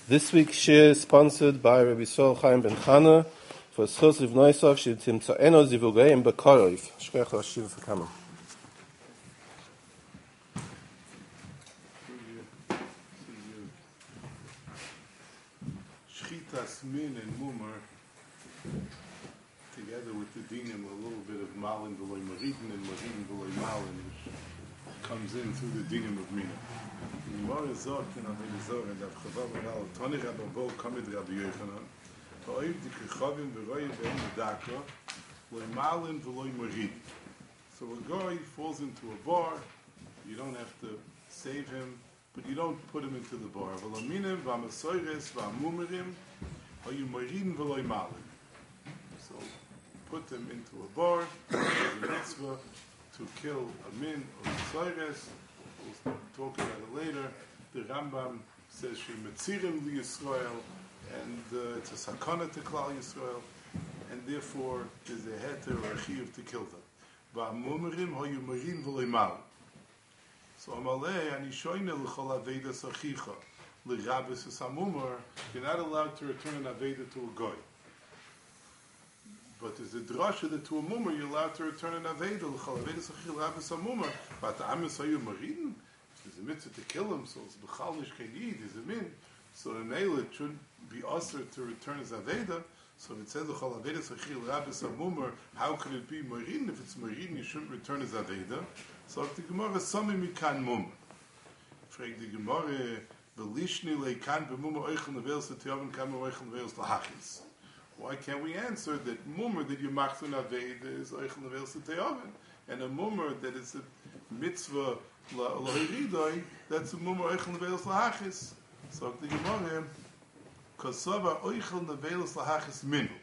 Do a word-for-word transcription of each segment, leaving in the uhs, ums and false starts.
This week's share is sponsored by Rabbi Sol Chaim Ben Chana for Schos Liv Noisov Shetim Tza'eno Zivugayim B'Korov. Shkech Hashiv for coming. Shchitas min and mumar together with the dinim, a little bit of malin v'loy maridin and maridin v'loy malin, which comes in through the dinim of mina. The Gemara Zot in Avodah Zarah and Avchava Meral Tani Rabbo Kamid Rabbi Yochanan Ha'oiv Dikrechavim V'royev Ve'en Medakra Loy Malin V'loy Marid. So a guy falls into a bar, you don't have to save him, but you don't put him into the bar. V'laminim V'amasoyres V'amumerim Ha'yu Maridin V'loy Malin. So put them into a bar, there's a mitzvah to kill a min or a soyres. We'll talk about it later. The Rambam says she metzirim li Yisrael, and uh, it's a sakana to Klal Yisrael, and therefore there's a heter or a chiyuv to kill them. Va'amumerim hoyu marin v'loy mal. So amalei ani shoyne l'chol aveda sachicha l'rabes esamumar. You're not allowed to return an aveda to a goy. But there's a drasha that to a mummer you're allowed to return an aveda l'chol aveda sachicha l'rabes esamumar. But the amis hoyu marin. There's a mitzvah to kill him, so it's b'chal nishkei there's a min. So in Eila it should be usher to return his aveda. So if it says l'chol aveda sachil rabis amumar, how could it be marin? If it's marin, you shouldn't return his aveda. So if the Gemara sami mikan mumar, frag the Gemara v'lishni leikan b'mumar oichel neveils l'teyavin kan oichel neveils l'hachis. Why can't we answer that mumar that you machzun aveda is oichel neveils l'teyavin, and a mumar that is a mitzvah that's a mumar oichel neveils lahachis. So the Gemara, kosova oichel neveils lahachis minu. It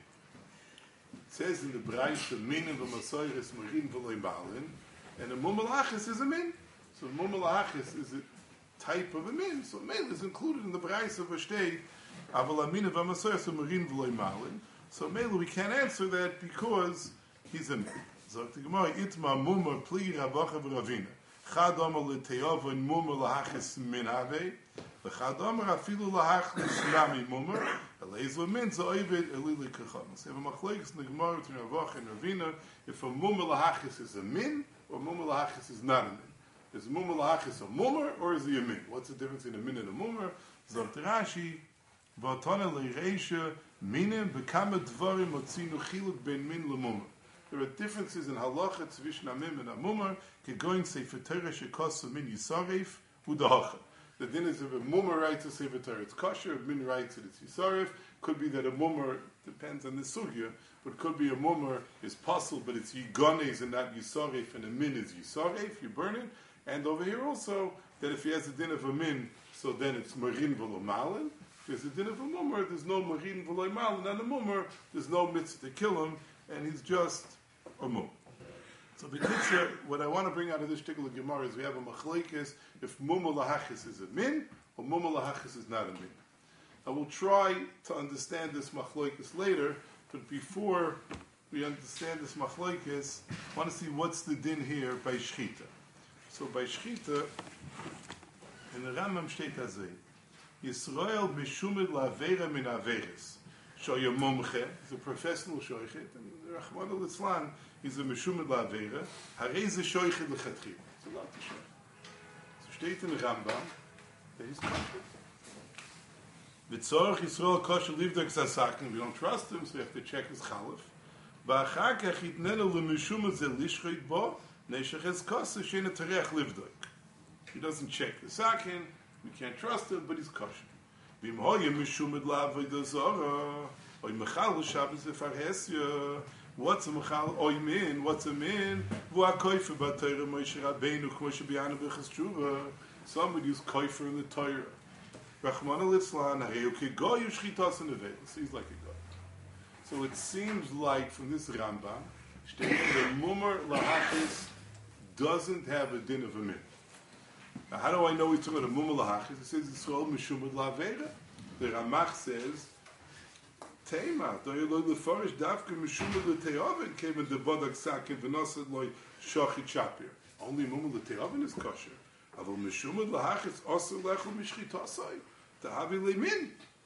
says in the Braisa minu v'masoyres marin v'loy malin, and a mumar lahachis is a min. So mumar lahachis is a type of a min. So min is included in the Braisa of a state. Aval aminu v'masoyres marin v'loy malin. So melu we can't answer that because he's a min. So the Gemara itma mumar pli ravacha v'ravina. Chad Omer l'teyavon mumar lahachis min havei, v'chad Omer afilu lahachis nami mumar, eleiz l'min zo'ovid elili kacham. So if a machlekes in the Gemara between Ravacha and Ravina, if a mumar lahachis is a min, or mumar lahachis is not a min. Is mumar lahachis a mumar, or is he a min? What's the difference between a min and a mumar? Zot Rashi, v'atana le'reisha minim b'kama dvarim motzinu chiluk ben min l'mumar. There are differences in halacha tzvish namim and amumar. Kegoin sefer Torah shekosu min yisaref udahacha. The din is if a mumar writes a sefer Torah, it's kosher. If min writes it, it's yisaref. Could be that a mumar depends on the sugya, but could be a mumar is possible, but it's yiganes and not yisaref, and a min is yisaref. You burn it. And over here also that if he has a din of a min, so then it's marin v'lo malin. If there's a din of a mumar, there's no marin v'lo malin. And a mumar, there's no mitzvah to kill him, and he's just a mum. So the picture, what I want to bring out of this particular Gemara is we have a machlekes if mumar lahachis is a min or mumar lahachis is not a min. I will try to understand this machlekes later, but before we understand this machlekes, I want to see what's the din here by shchita. So by shchita, in the Rambam steht azay, Yisrael mishumid la'avera min averes. Shoya Mumche, he's a professional shoichet, and Rahman al-Islam, he's a Meshumid la'avera, harei ze shoichet l'chatchil. It's a lot to show. So steht in the Rambam, that he's kosher. V'tzorach Yisrael kosher livdok zasakin, we don't trust him, so we have to check his chalif. V'achar kach yitnenu l'meshumid ze lishchoit bo, neshach ez kosher she'ena terech livdok. He doesn't check the sakin, we can't trust him, but he's kosher. Vim hoye mishumid la'avodah zarah, oy mechal l'shabbos efarhesya. What's a mechal? Oy min. What's a min? V'u ha'koifer b'Torah Moshe Rabbeinu k'mo shebi'anu b'chas tshuva. Somebody who's koifer in the Torah. Rachmana litzlan harei u'kegoy u'shchitas u'nevelos. He's like a god. So it seems like from this Rambam, stating that mumar lahachis doesn't have a din of a min. Now, how do I know he's talking about a mumar lahachis? It says Yisrael mishumad la'avera. The Ramach says, Teima, do you know the forest davka mishumad l'teyavin came in the bodak sakin v'nosad loy shachit shapir. Only mumar l'teyavin is kosher. Aval mishumad lahachis osir lechel mishchitasai. Tahavi lemin.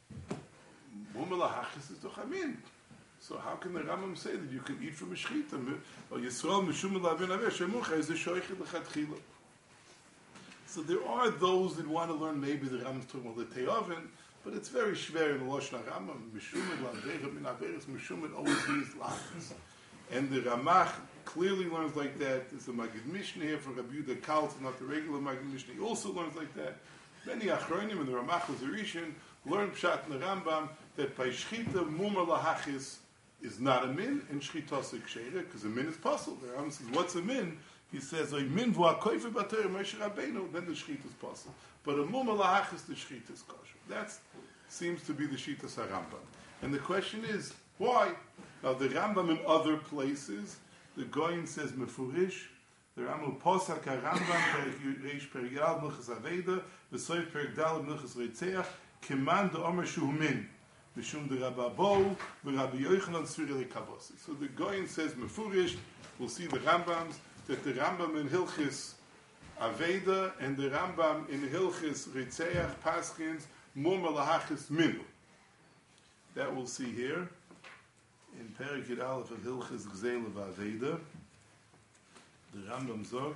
Mumma lahachis is doch amin. So how can the Rambam say that you can eat from a shechita? Or Yisrael mishum lavin aveh shemucha is the shoichet lechatchila. So there are those that want to learn maybe the Rambam's talking about the te'oven, but it's very shver in the Lashon HaRambam. Mishum laveh min averis mishum always means lachis. And the Ramach clearly learns like that. There's a Magid Mishnah here from Rabbi Yehuda Kaltz, not the regular Magid Mishnah. He also learns like that. Many Achronim and the Ramach was a Rishon learned Pshat in the Rambam that by Shchita Mumar Lahachis is not a min, and Shchita Seksheira, because a min is possible. The Rambam says, what's a min? He says, a min v'akoife b'atayr Moshe Rabbeinu, then the Shchita is possible. But a Mumar Lahachis, the Shchita is kosher. That seems to be the Shita Sarambam. And the question is, why? Now the Rambam in other places, the Goyin says Mefurish, the Rambam Posak HaRambam Reish Perigal Milchas Aveda, V'soif Perigdal Milchas Reitzeach, Keman de Omer Shu Min, Mishum de Rababo, V'Rabbi Yochanan Tzviri Lekavosi. So the Goyin says Mefurish, we'll see the Rambams, that the Rambam in Hilchis Aveda and the Rambam in Hilchis Reitzeach Paskins Mumar Lahachis Minu. That we'll see here. In Perek Yud Aleph of Hilchis Gzeila V'Aveda, the Rambam zog,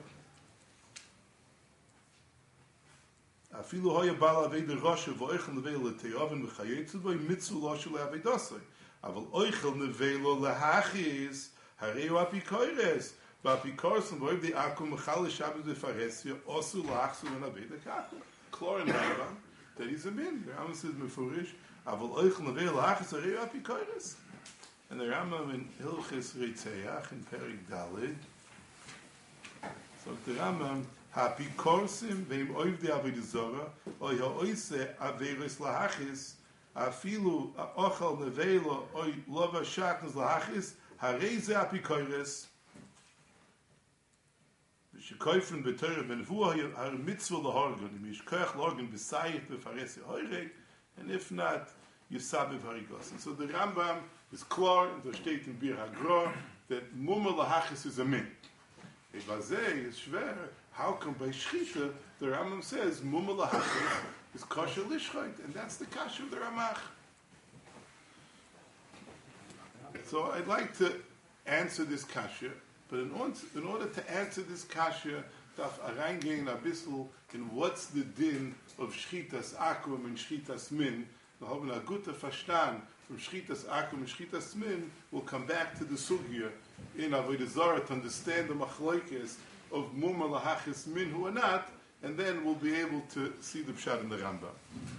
Afilu hoya bal Aveda Roshe v'oichel nevelo le'te'oven v'chayetzu b'y mitzu loshe le'avedosoi. Aval oichel nevelo le'hachis hareu apikoires. V'apikoros v'oiv de akum v'chal l'shabbat v'faresya osu l'achsu v'naveda kakum. Klor in Rambam, that he's a min. The Rambam says mefurish, Aval oichel nevelo le'hachis hareu apikoires. And the Rambam in Hilchis Reitzeach in Perek Daled. So the Rambam, Hapikorsim ve'im oiv de avodah zara, oy ha'oise averis lahachis, afilu ochel nevelo oy lova shatnez lahachis, hareze apikoires. V'shekoyfen b'torah benvuah har mitzvah lahorgon, im yishkoyach lahorgon b'sayit b'faresi hoyreg, and if not, Yisab Harigos. And so the Rambam is clear in the state in Bir Hagra that Mumar Lahachis is a min. Evazeh is shver. How come by Shchita the Rambam says Mumar Lahachis is kosher lishchait, and that's the kasha of the Ramach. So I'd like to answer this kasha, but in order, in order to answer this kasha, daf arangehen a bissel in what's the din of Shchitas Akum and Shchitas Min. The haben a gute Verstand from Shchitas Akum and Shchitas Min will come back to the sugya in Avodah Zarah to understand the machlokes of Mumar Lahachis Min who are not, and then we'll be able to see the Pshat in the Rambam.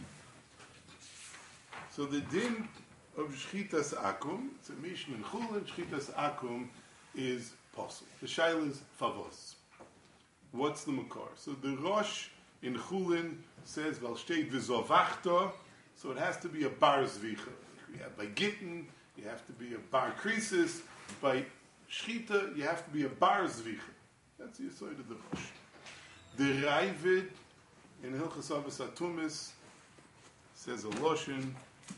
So the din of Shchitas Akum, it's a Mishnah in Chulin, Shchitas Akum is possible. The Shaila is Favos. What's the Makar? So the Rosh in Chulin says, Val steht v'zovachta, so it has to be a bar zvicha. By gittin, you have to be a bar krisis. By shchita, you have to be a bar zvicha. That's the aside of the Rosh. The Ravid in Hilchas Avos Atumis says a loshin.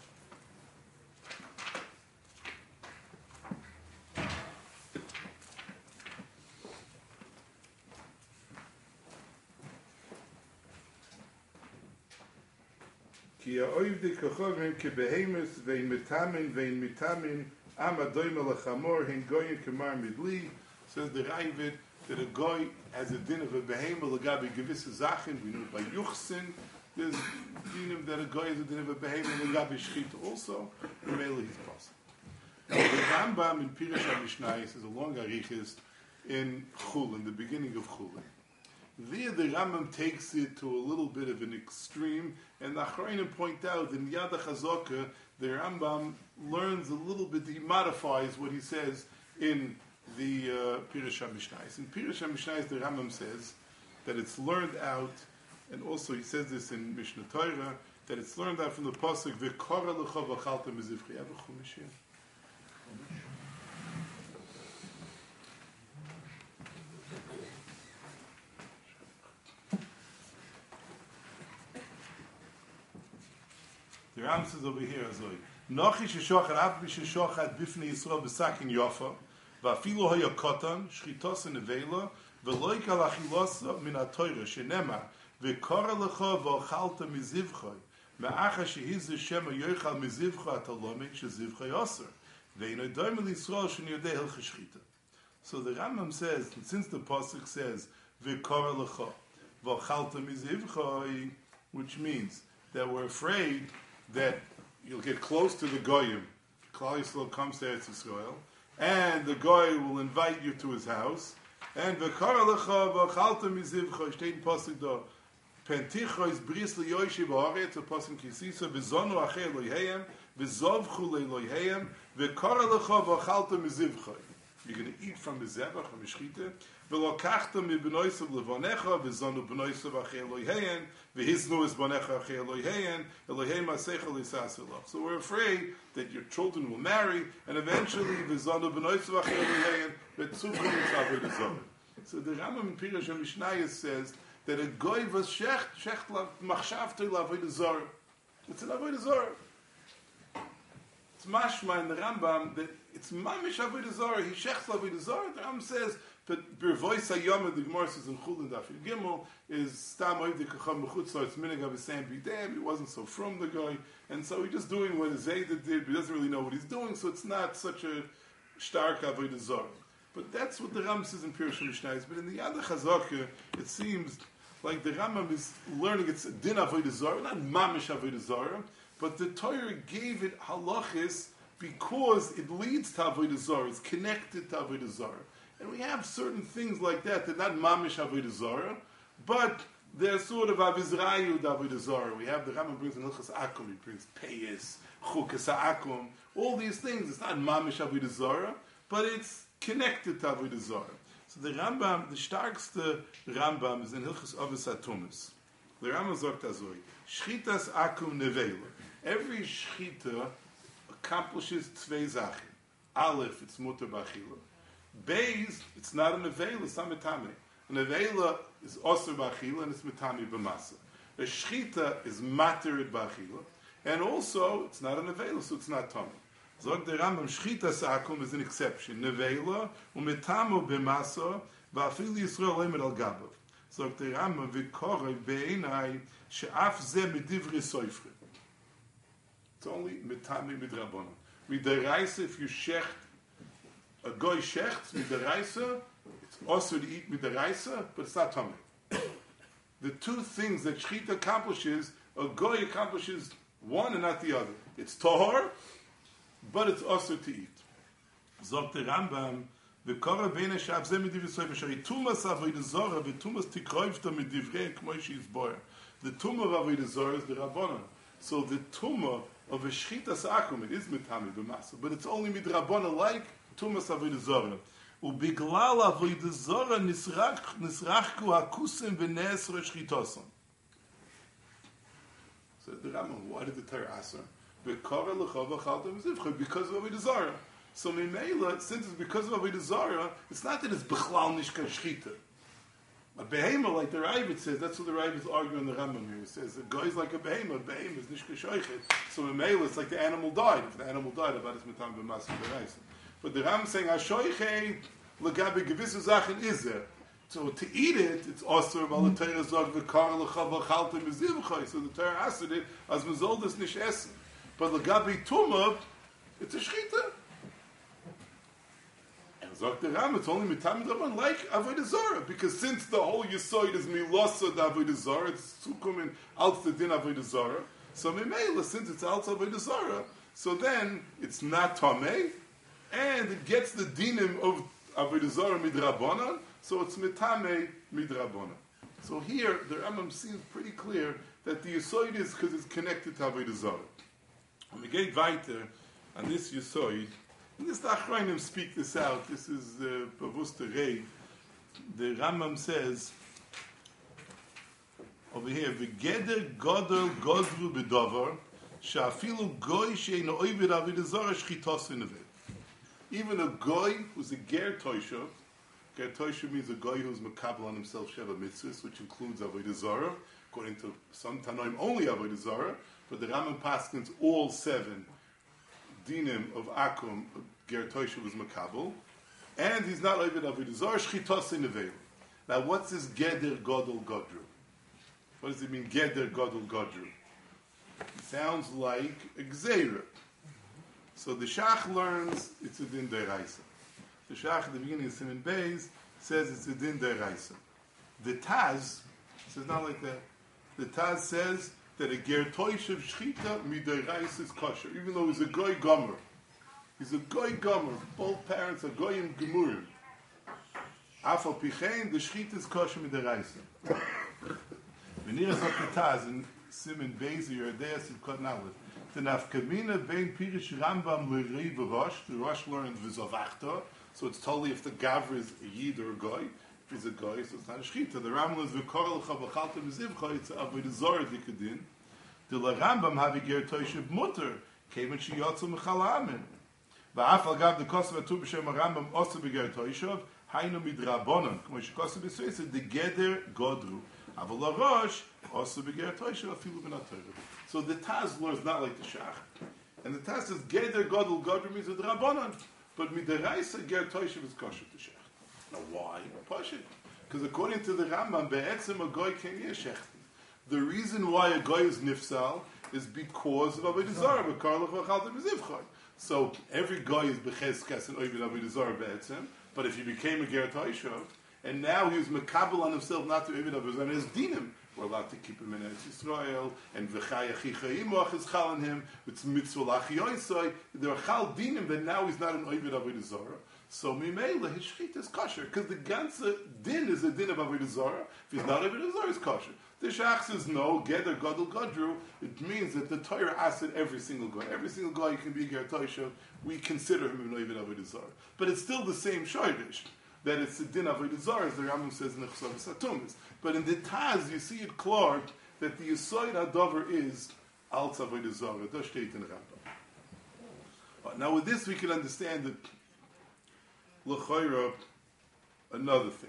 Ki ha'oiv de kochovim ke behemus vein mitamin vein mitamin am adoim al-chamor hin goyim kemar midli. Says the Ravid that a goy has a din of a behem l'gabi gewisse zachen. We know by Yuchsin there's dinim that a goy has a din of a behem l'gabi shchita also. Remela he's possible. Now the Rambam in Pirush HaMishnayos is a long arichis in Chul, in the beginning of Chul. There the Rambam takes it to a little bit of an extreme, and the Achrayim point out in Yad HaChazaka the Rambam learns a little bit, he modifies what he says in the uh, Pirush HaMishnayos. In Pirush HaMishnayos the Rambam says that it's learned out, and also he says this in Mishnah Torah, that it's learned out from the Pasuk V'kora l'cha v'chalta mizivchi. Have a chumash here. The Ram says over here, Azoi, Nochi sheshochat av b'sheshochat b'fnei Yisrael b'sakin yofa, v'afilu hoya kotan, shchitos nevela, v'loi kal achilosa min ha'toira, shenemar, v'kora lecha v'ochalta mizivchoi, Me'acha shehiz Shema yoichal mizivcha atalomek shezivcha yoser. Ve'ino doimel Yisrael sheniyodeh el cheshchita. So the Rambam says, since the pasuk says v'kara lecha v'chalta mizivcha, which means that we're afraid that you'll get close to the goyim. Klal Yisrael comes to Eretz Yisrael, and the goy will invite you to his house. And v'kara lecha v'chalta mizivcha, steht in pasuk da. Pentichois bris liyoshi b'haaretz, a pasuk kisisa v'zonu acher loyheim v'zovchu leloyheim v'kara lecha v'chalta mizivcha. You're going to eat from the zebach, from the shchita. V'lokachta mi b'noisav levonecha, v'zonu b'noisav acher loyheim, v'hisnu es b'necha acher loyheim, Eloheim asecha l'sasilach. So we're afraid that your children will marry, and eventually v'zonu b'noisav acher loyheim, v'tzukum mitzavah d'zonu. So the Rambam in Pirush HaMishnayos says that a goy was shecht, shecht machshavtoi l'avodah zarah. It's an avodah zarah. It's mashma in the Rambam that it's mamish avodah zarah. He shechts avodah zarah. The Rambam says, but bervois hayom, the Gemara says in Chulin Daf Gimel is stam oivdik kacham mechutz. It's minig avesam b'dem. He wasn't so from the guy, and so he's just doing what his Zayda did. But he doesn't really know what he's doing, so it's not such a stark avodah zarah. But that's what the Rambam says in Pirush HaMishnayos. But in the Yad HaChazaka, it seems like the Rambam is learning it's din avodah zarah, not mamish avodah zarah, but the Torah gave it halachis because it leads to avodah zarah. It's connected to avodah zarah, and we have certain things like that that not mamish avodah zarah, but they're sort of avizrayu avodah zarah. We have the Rambam brings in Hilchas Akum, he brings peyes, chukas akum, all these things. It's not mamish avodah zarah, but it's connected to avodah zarah. So the Rambam, the starkste Rambam is in Hilchas Avos HaTumas. The Rambam sagt azoi, Shchitas akum nevela. Every shchita accomplishes tvei zachin. Aleph, it's mutar b'achila. Beis, it's not a nevela, it's not metame. A nevela is osir b'achila and it's metame b'masa. A shchita is materid b'achila, and also it's not a nevela, so it's not tamei. Sagt der Rambam, Shchitas akum is an exception. Nevela, umetamo b'masa, va'afil Yisrael lemer al gabav. Sagt der Rambam, v'korei be'enai, she'af ze medivri soifri. It's only metame midrabanan. Midaraisa, if you shecht, a goy shecht, midaraisa, it's also to eat midaraisa, but it's not tamei. The two things that Shchita accomplishes, a goy accomplishes one and not the other. It's tahor, but it's also to eat. Sagt der Rambam, v'kora beina she'af ze medivri soifri, shari tumas avodah zarah, v'tumas tikroivta medivrei k'moi she'izboyer. The tumah of avodah zarah is the rabbanan. So the tumah of a shchitas akum, it is mitami b'masa, but it's only midrabana like tumas avodah zarah. Ubiglal avodah zarah nisrachku hakusim v'ne'esra shchitosan. So the Rambam, why did the Torah ask her? Because of avodah zarah. So Mimela, since it's because of avodah zarah, it's not that it's b'chlal nishka shchita. A behema, like the Ravid says, that's what the Ravid is arguing in the Rambam here. He says, a guy is like a behema, a behema is nishka shoichet. So Mimela, it's like the animal died. If the animal died, about his mitam b'mas b'reisa. But the Rambam is saying, ha-shoichet l'gabe gevissu zachen is there. So to eat it, it's also about the Torah zog v'kar l'cha v'chalta mizivchai. So the Torah asked it, as mizoldas nish essen. But l'gabe tumah, it's a shchita. And zog the Ram, it's only mitam d'rabban like avodah zarah, because since the whole yisoid is milasa d'avodah zarah, it's sukum and alts the din avodah zarah. So mimela, since it's alts avodah zarah, so then it's not tamei, and it gets the dinim of avodah zarah midrabanan. So it's mitame midrabana. So here, the Rambam seems pretty clear that the Yisoid is because it's connected to Avodah Zarah. When we get weiter on this Yisoid, and this Achrayim speak this out, this is the Pavus Terei, the Rambam says, over here, V'geder godel godru b'dovar, she'afilu goy she'eino oived Avodah Zarah shchitos v'nevet. Even a goy who's a ger toisha, ger toisha means a goy who's makabel on himself sheva mitzvahs, which includes Avodah Zarah, according to some Tanoim only Avodah Zarah, but the Rambam paskins all seven dinim of akum, ger toisha was makabel, and he's not oived Avodah Zarah shchitos v'nevet. Now what's this geder godel godru? What does it mean, geder godel godru? sounds like a gzeira. So the Shach learns it's a din deraisa. The Shach at the beginning of Siman Beis says it's a din deraisa. The Taz says not like that. The Taz says that a ger toishev shchita mideraisa is kosher, even though he's a goy gomer. He's a goy gomer. Both parents are goyim gemurim. Afal pichein, the shchita is kosher mideraisa. V'niras ha-Taz in Siman Beis Yerodei Sivkot Nalef. The nafkamina bein pirish Rambam l'rei v'rosh. The Rosh learned v'zovachta, so it's totally if the gavra is a yid or a goy. If he's a goy, so it's not a shchita. The Rambam is v'korel chavachalta v'zivcha. It's avoid zor dikadin. The Rambam have ger toishev mutter came and she yotzu mechala amen. V'afal gav the kosav atu b'shem Rambam osu b'ger toishev haynu midrabonon. K'mo shekosav b'sveisa the geder godru. Aval larosh also beger toishev afilu b'natoyru. So the Taz learns not like the Shach. And the Taz says, Geder Godel Godru means with Rabbanan. But Midaraisa Ger Toishev is kosher to Shech. Now why? Pashit. Because according to the Rambam, Be'etzim a Goy can Yeshech. The reason why a Goy is Nifsal is because of Avodah Zarah. B'karlach v'chaltem zivchai. So every Goy is B'chezkes and Ovid Avodah Zarah Be'etzim. But if he became a Ger Toishev, and now he was Mekabel on himself not to Ovid Avodah Zarah, and his dinim, we're allowed to keep him in Eretz Yisrael, and v'chaya chicha imoch is chal on him, it's mitzvah lachiyoisoi, there are chal dinim, but now he's not an oivid avodah zarah. So mimela, his shchita is kosher, because the ganze din is a din of avodah zarah. If he's not avodah zarah, it's kosher. The Shach says no, geder gadol gadru, it means that the Torah asked every single guy, every single guy you can be ger toishev, we consider him an oivid avodah zarah. But it's still the same shaydish, that it's a din avodah zarah, as the Rambam says in the Chosavos HaTumas. But in the Taz, you see it clear that the Yesod HaDover is Al Avodah Zarah. Das steht in Rambam. Now with this we can understand that L'chayra, another thing.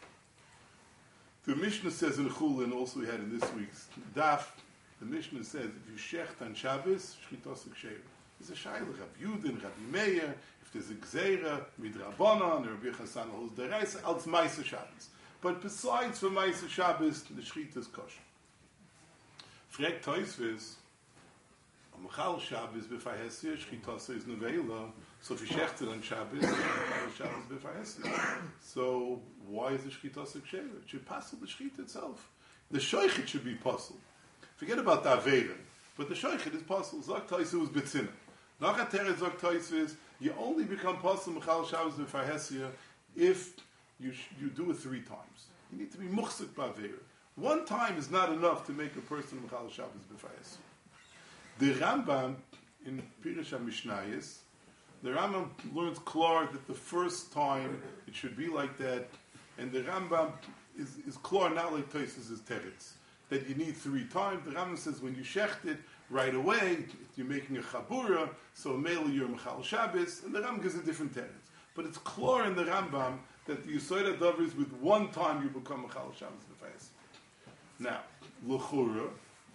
The Mishnah says in Chulin, also we had in this week's Daf, the Mishnah says if you shecht on Shabbos, shchitos ksheira. There's a shaila, Rabbi Yudin, Rabbi Meir, if there's a gzeira, midrabanan, or Rabbi Chassan holds deraisa, als Maisa Shabbos. But besides for Maisa Shabbos, the shchita is kosher. Frek Toisvis, on Mechal Shabbos b'fahesir, shchita is nevela. So if you shecht it on Shabbos, Mechal Shabbos b'fahesir. So why is the shchita ksheira? It should pass the shchita itself. The shoichet should be puzzled. Forget about the avera, but the shoichet is puzzled. Zok Toisvis was betzina. Nachateret Zok Toisvis, you only become puzzled Mechal Shabbos b'fahesir if You, sh- you do it three times. You need to be muchzik b'avera. One time is not enough to make a person Mechal Shabbos b'fayes. The Rambam in Pirush HaMishnayos, the Rambam learns klar that the first time it should be like that, and the Rambam is, is klar not like Tosfos is teretz, that you need three times. The Rambam says when you shecht it right away, you're making a chabura, so mainly you're Mechal Shabbos, and the Rambam gives a different teretz. But it's klar in the Rambam that the Yesod HaDover is with one time you become Mechal Shabbos b'fayes. Now, l'chura,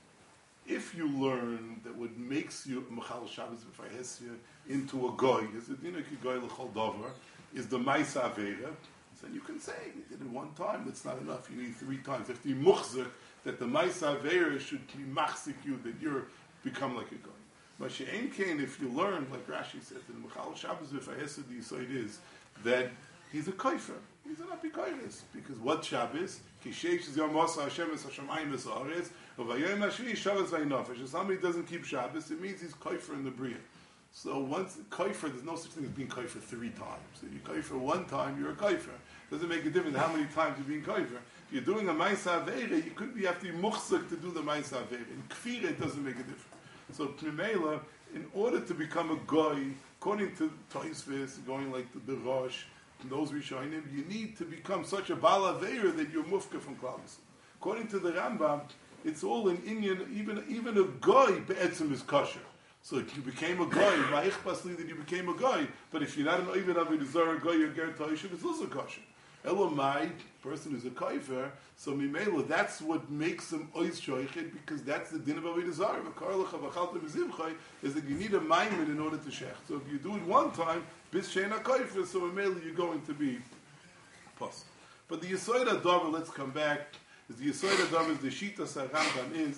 if you learn that what makes you Mechal Shabbos b'fayes into a goy, is a dinak goy l'chol dover, is the Maisa Avera, then you can say, you did it one time, that's not enough, you need three times. If the muchzik, that the Maisa Avera should be machzik you, that you're become like a goy. Mashiach Kain, if you learn, like Rashi says, in Mechal Shabbos b'fayes, the Yesod is that he's a koifer. He's an apikoiris. Because what Shabbos? Kishesh is Yom Mosa Hashem es Hashemayim es Haaretz, V'vayom Hashvi Shabbos v'Inofesh. If somebody doesn't keep Shabbos, it means he's koifer in the Bria. So once koifer, there's no such thing as being koifer three times. If you koifer one time, you're a koifer. Doesn't make a difference how many times you're being koifer. If you're doing a Maisa Aveira, you could be after muchzik to do the Maisa Aveira. In Kfira, it doesn't make a difference. So Pnimela, in order to become a goy, according to Tosfos, going like the, the Rosh, those Rishonim, you need to become such a Bala Veira that you're mufka from Klal Yisrael. According to the Rambam, it's all in Inyan, even even a goy be'etzim is kosher. So if you became a goy, ma'ichpasli that you became a goy, but if you're not an oivid avodah zarah goy or ger toishev, it's also kosher. Elamai, person who's a koifer, so mimela, that's what makes him ois shoichet, because that's the din of avodah zarah. V'karlach avachalta b'zivchai is that you need a maimed in order to shech. So if you do it one time, bis sheina koifer, so mimela you're going to be pos. But the Yesod HaDover, let's come back, is the Yesod HaDover is the Shita Sarambam is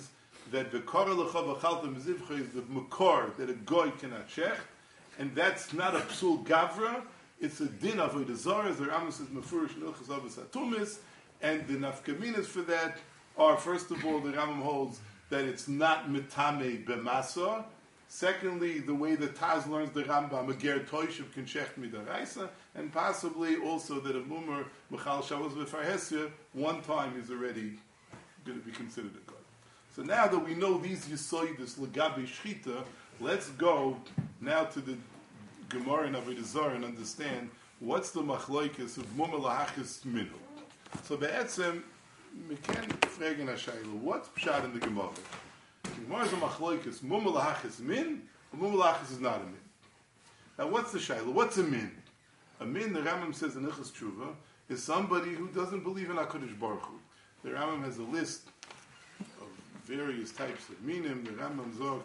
that the Korah L'cha Mizivcha is the Makor that a Goy cannot shecht, and that's not a Psul Gavra, it's a din of Avodah Zarah, as the Rambam says, Mefurish L'chas Avos HaTumis, and the Nafkaminas for that are, first of all, the Rambam holds that it's not Mitame B'masa. Secondly, the way that Taz learns the Rambam, a ger toishiv can shecht midaraisa, and possibly also that a mummer mechal shavos v'farhesya, one time is already going to be considered a god. So now that we know these yisoidus legabi shchita, let's go now to the Gemara and Avodah Zarah and understand what's the machloikis of mummer lahachis minu. So be'etzem, we can fragen hashayla, what's pshat in the Gemara? The Gemara is a machloikis, mummer lahachis min, or mummer lahachis is not a min. Now what's the shayla? What's a min? A min, the Rambam says in Ilchos Tshuva, is somebody who doesn't believe in HaKadosh Baruch Hu. The Rambam has a list of various types of minim. The Rambam zogt,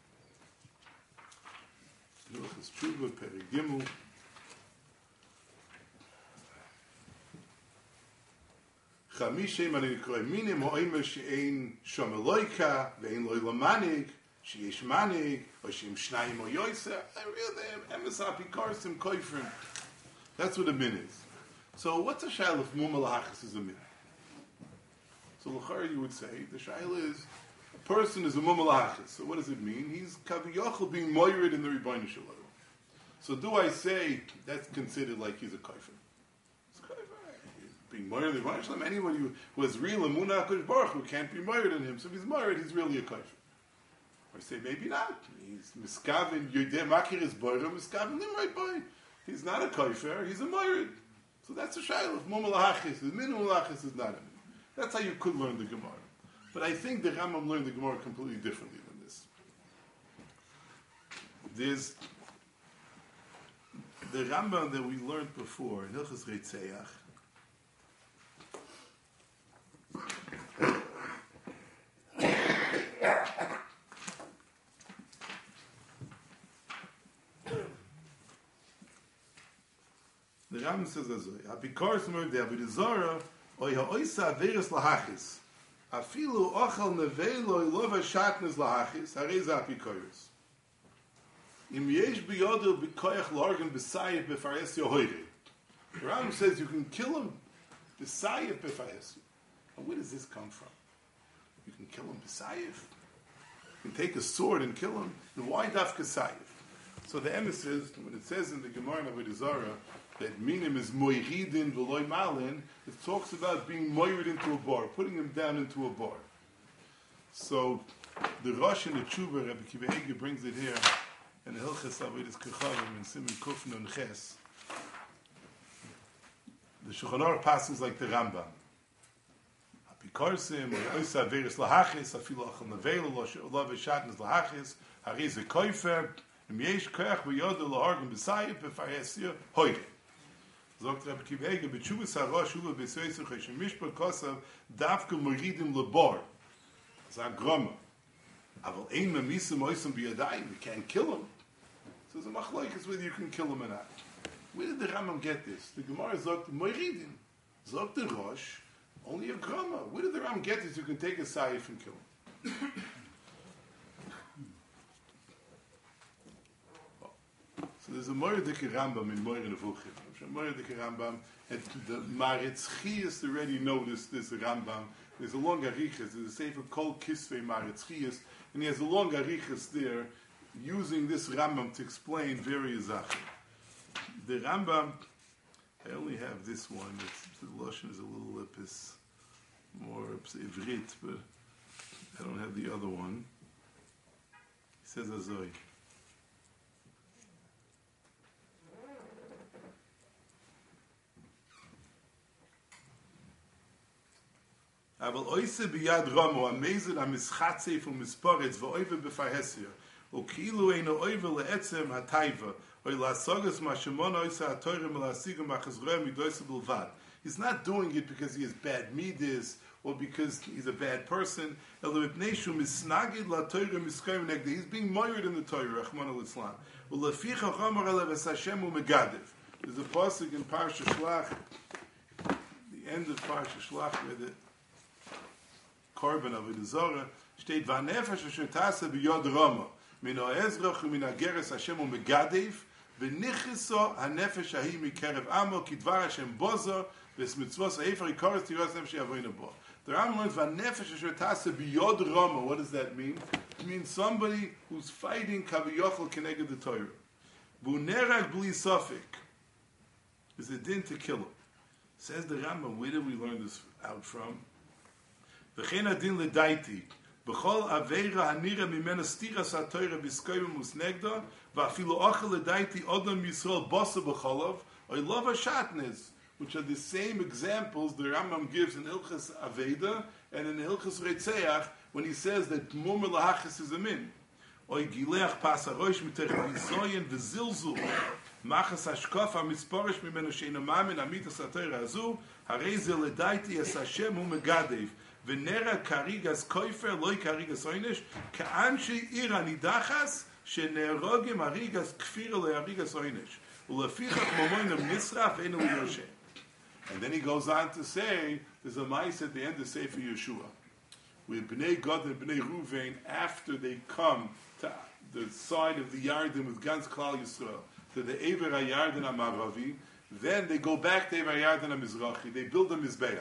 Ilchos Tshuva, Perek Gimel, Chamishem ani nikroi minim ho'imer she'ein shom eloika ve'ein lo'i lamanig she'yesh manig or she'im shnayim o yoyser emes ha'pikarsim koifrim. That's what a min is. So what's a shayla if mum alachas is a min? So l'chari you would say the shayla is a person is a mum alachas. So what does it mean? He's kaviyachal being moirid in the Rebbeinu Shalom. So do I say that's considered like he's a koifrim? Being moired in the Rebbeinu Shalom, anybody who was real Emunah HaKadosh Baruch Hu can't be moired in him. So if he's moired, he's really a kofer. Or say maybe not. He's miskavin yodeh makir is boirer miskavin nimrei boy. He's not a kofer. He's a moired. So that's a shayla. If mum lahachis is min lahachis is not a min. That's how you could learn the Gemara. But I think the Rambam learned the Gemara completely differently than this. There's the Rambam that we learned before in Hilchos Reitzeach. The Rambam says as well, "Abikars mer de Avodah Zarah, oy ha'oisa averes lahachis, afilu ochal nevelo ilova shatnes lahachis, harei ze apikars. Im yesh biyodu bikoyach largen b'sayif b'fares yohoyre." The Rambam says you can kill him b'sayif b'fares. Where does this come from? You can kill him b'sayif. You can take a sword and kill him. And why dafka sayif? So the emes says, when it says in the Gemara of Avodah Zarah that minim is moiridin v'loy malin, it talks about being moirid into a bar, putting him down into a bar. So the Rosh in the Tshuva, Rabbi Kiva Eger brings it here, and the Hilchas Avodas Kechavim and Siman Kuf Nun Ches. The Shulchan Aruch passes like the Rambam. Apikarsim, or Oisa Averis Lahachis, Afilu Achal Nevelu, Lo Veshatnes Lahachis, Hariz Koifer, Im Yesh Koach V'Yodu L'Hargim B'Sayif B'Faresiya Hoyre. Zogt Rabbi Kiva Eger, B'Tshuvas HaRosh Uva B'Soyser Cheshem Mishpah Kosav Davka Moridim L'Bar. Zag Groma. Aval Ein Mamisim Oisam B'Yadayim, you can't kill him. So the Machlok is whether you can kill him or not. Where did the Rambam get this? The Gemara Zogt Moridim. Zogt the Rosh, only a Groma. Where did the Rambam get this? You can take a Saif and kill him. So there's a Moeridike Rambam in Moerid Nevuchim. Moeridike Rambam, and the Maritz Chias already noticed this Rambam. There's a long Arichas, there's a Sefer Kol Kisvei Maritz Chias, and he has a long Arichas there, using this Rambam to explain various Zachim. The Rambam, I only have this one, it's, the Lashon is a little lepis, more Ivrit, but I don't have the other one. He says Azoi. אבל אויסה ביד רמו, המזל המסחצף ומספורץ ואויבה בפרהסיה, וכאילו אינו אויבה לעצם הטייבה, או לעסוגס מה שמונה אויסה התוירם ולהשיגו מחזרם מדויסה בלבד. He's not doing it because he has bad midas, or because he's a bad person, אלא מפני שהוא מסנגד לתוירם מסקרים נגדה. He's being moired in the Torah, רחמנא ליצלן. ולפיך רומר עליו את השם ומגדף. There's a pasuk in Parsha Shlach, the end of Parsha Shlach, where the Korban of Avodah Zarah, steht vanefesh asher tase biyod rama min ha'ezrach umin ha'geres Hashem u'megadev v'nichiso hanefesh ahi mikerev amo kidvar Hashem bozo v'smitzvos ha'efer ikoros tiras nefesh yavoinu bo. The Rambam learns vanefesh asher tase biyod rama. What does that mean? It means somebody who's fighting kaviyochel keneged the Torah. V'unerag bli sofik is a din to kill him. Says the Rambam, where did we learn this out from? V'chein adin ledaiti b'chol aveira hanira mimena stiras ha'toira b'skoyim musnegda v'afilu ochel ledaiti odom Yisrael bosa b'cholov oy lov ha'shatnez, which are the same examples the Rambam gives in Hilchas Aveda and in Hilchas Reitzeach when he says that Mumar Lahachas is a min. Oy gileach pas harosh mitech bizoyen v'zilzul machas hashkof ha'misporish mimenu she'ino mamin amitas ha'toira hazu harei ze ledaiti es Hashem hu megadev v'nera karigas koifer loy karigas oynesh ka'an she'ir anidachas she'nerogim harigas kfir loy harigas oynesh ulefichach momoinem nisraf enu yoshe. And then he goes on to say there's a mice at the end of Sefer Yeshua with Bnei Gad and Bnei Ruvain after they come to the side of the Yarden with Gans Klal Yisrael to the Ever HaYarden HaMaravi, then they go back to Ever HaYarden HaMizrachi. They build a Mizbeach.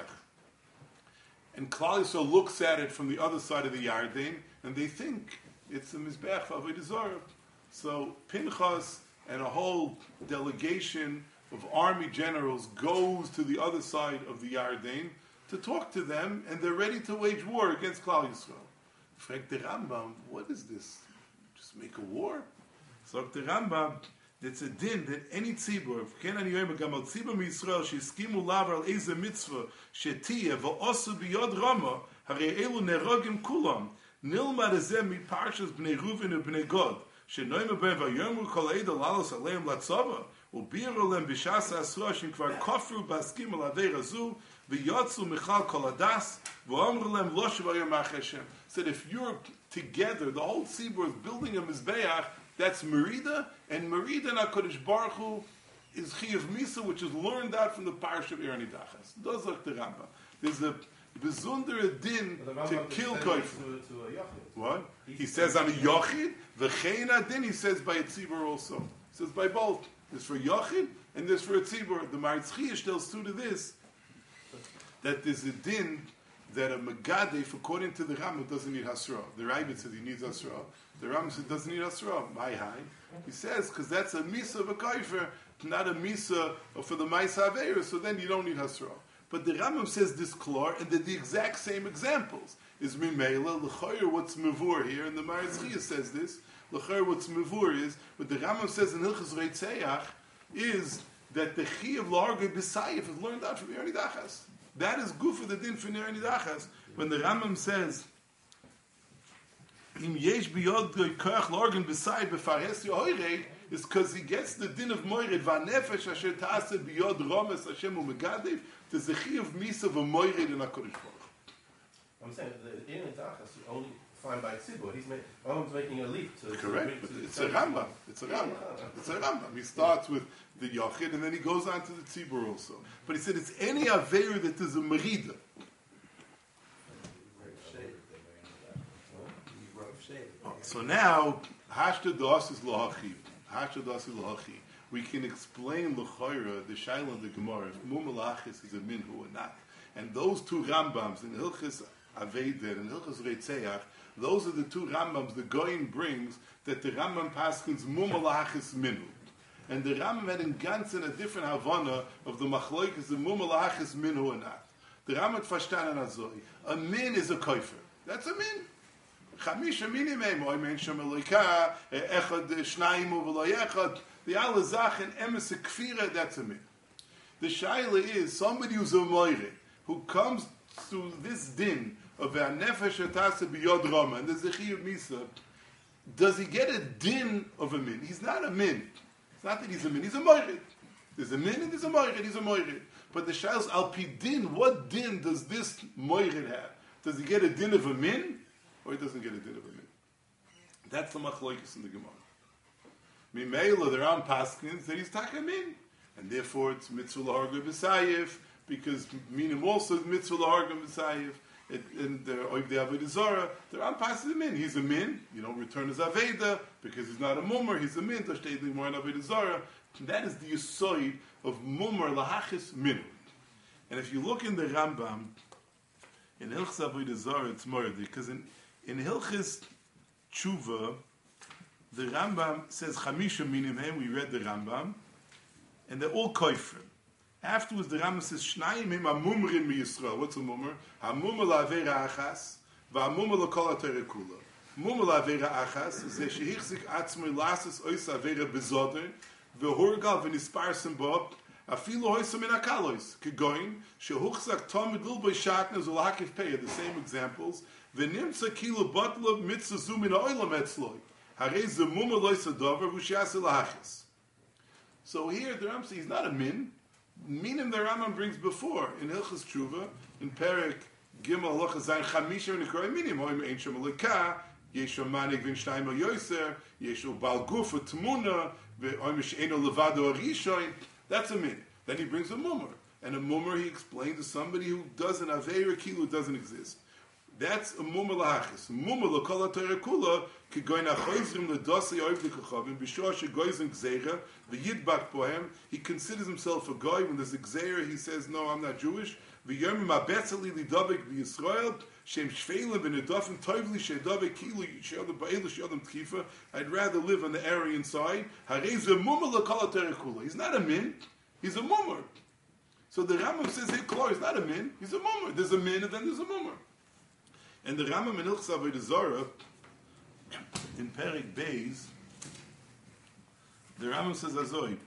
And Klal Yisrael looks at it from the other side of the Yarden and they think it's a Mizbeach for Avodah Zarah. So Pinchas and a whole delegation of army generals goes to the other side of the Yarden to talk to them, and they're ready to wage war against Klal Yisrael. Fragt the Rambam, what is this? Just make a war? So the Rambam, that's a din that any tzibur, v'ken ani yoyim gam al tzibur miYisrael sheskimu lavar al eze mitzvah shetiyeh v'osu biyod rama harei elu nerogim kulam nilmad ezeh mi parshas bnei Ruven u'bnei Gad shenoim ben v'yomu kol eida lalos aleim latzava u'birolem b'shas ha'asura shem kvar kofru baskim al avei razu v'yotzu michal kol adas v'omrolem lo shvayim acheshem. Said if you're together, the whole tzibur is building a mizbeach, that's Merida, and Merida and HaKadosh Baruch Hu is Chiyuv Misa, which is learned out from the Parsha of Irani Dachas. Those are the Rambam. There's a Bezunder din to kill Koifel. What? He, he says on a Yochid, V'chein Adin, he says by a Tzibur also. He says by both. There's for Yochid, and there's for a Tzibur. The Maritz Chiyash tells true to this, that there's a din that a Megadef, according to the Rambam, doesn't need Hasra. The Ravid says he needs Hasra. The Rambam says doesn't need Hasra. My high. He says, because that's a Misa of a Kaifer, not a Misa for the Maisa Aveira, so then you don't need Hasra. But the Rambam says this klor, and they're the exact same examples. Is Mimela, L'chayr, what's Mavur here, and the Maritz Chiyash says this. L'chayr, what's Mavur is, what the Rambam says in Hilchas Reitzeach, is that the Chi of Larga B'Sayif is learned out from Irani Dachas. That is good for the din for Irani Dachas. When the Rambam says, Im yesh biyod koach lorgan b'sayif b'fares yohirei, is because he gets the din of moired v'anefesh asher ta'aseh biyod romes Hashem u'megadev to zechi of misa of a moired in HaKadosh Baruch. I'm saying the Irani Dachas is only fine by Tzibur. He's make, Rambam's making a leap to... Correct, to, but to it's a Rambam. It's a Rambam. It's a Rambam. He starts with the Yochid and then he goes on to the Tzibur also. But he said it's any Aveira that is a Merida. Oh, so now, Hashtados is Lahachi. Hashtados is Lahachi. We can explain L'chayra, the Shaila and the Gemara, if Mumalachis is a Minhu or not. And those two Rambams in Hilchis Aveda and Hilchas Reitzeach, those are the two Rambams the Goyin brings that the Rambam paskins Mumalachis Minhu. And the Rambam had in Ganzen a different Havana of the Machloikis, the Mumalachis Minhu or not. The Rambam Fashtan and Azoi. A min is a koifer. That's a min. Chamisha minim eim, oy men shem eloika, echad shnayim uvelo yechad, the ala zach and emes kfira, that's a min. The shaila is somebody who's a moire, who comes to this din of a nefesh atase biyod rama, and there's a chiyuv misa, does he get a din of a min? He's not a min. It's not that he's a min, he's a moire. There's a min and there's a moire, he's a moire. But the shaila is, al pi din, what din does this moire have? Does he get a din of a min? Or he doesn't get a din of a min. That's the machloikis in the Gemara. Mimela, the Ram paskins that he's taka min, and therefore it's mitzvah laharga b'sayif, because minim also is mitzvah laharga b'sayif, It, in the Oiv de Avodah Zarah, the Ram passes him in. He's a min. You don't return his Aveda because he's not a mummer. He's a min. Tashtei more in Avodah Zarah. That is the yisoid of mummer lahachis min. And if you look in the Rambam, in Hilchas Avodah Zarah, it's more because in in Hilchas Tshuva, the Rambam says Chamisha minim hem. We read the Rambam, and they're all koifrim. Afterwards, the Rambam says Shnayim him amumrim mi Yisrael. What's a mummer? Hamummer la'avera achas, va'hamummer l'kol ha'torah kula. Mummer la'avera achas is that shehichzik atzmoi lasas ois avera bezoder v'horgal v'nisparsim bo afilu hoisam in akalois kegoin shehuchzak tomid lilboi shatnez ul'hakif peya. The same examples. V'nimtza kilo botlo mitzvah zum in oilam etzloi. Harei ze mummer lois adover v'shiase lahachis. So here the Rambam says he's not a min. Minim the Rambam brings before in Hilchas Tshuva in Perek Gimel Halacha Zayin Chamisha Nikroi Minim Hoim Ein Shem Aleka Yeshu Manik Vin Shnayim Al Yoser Yeshu Bal Gufa Tmuna Hoim Sheino Levado Arishoin. That's a min. Then he brings a mummer, and a mummer he explains to somebody who doesn't Aveira Kilu doesn't exist. That's a mummer lahachis. Mummer l'kol ha'torah kula kegoyin achoizrim l'dosei oiv l'kachavim b'shor shegoizim gzeira v'yidbak pohem. He considers himself a guy. When there's a gzeira, he says, "No, I'm not Jewish." V'yomim abetzali lidavik v'Yisrael shem shveilim v'nedofim toivli she'davik kilu she'odam ba'elu she'odam tkifa. I'd rather live on the Aryan side. Harei ze mummer l'kol ha'torah kula. He's not a min. He's a mummer. So the Rambam says, "Hey, Klor, he's not a min. He's a mummer. There's a min and then there's a mummer." And the Rambam in Hilchas Avodah Zarah, in Perek Beis, the Rambam says Azoi,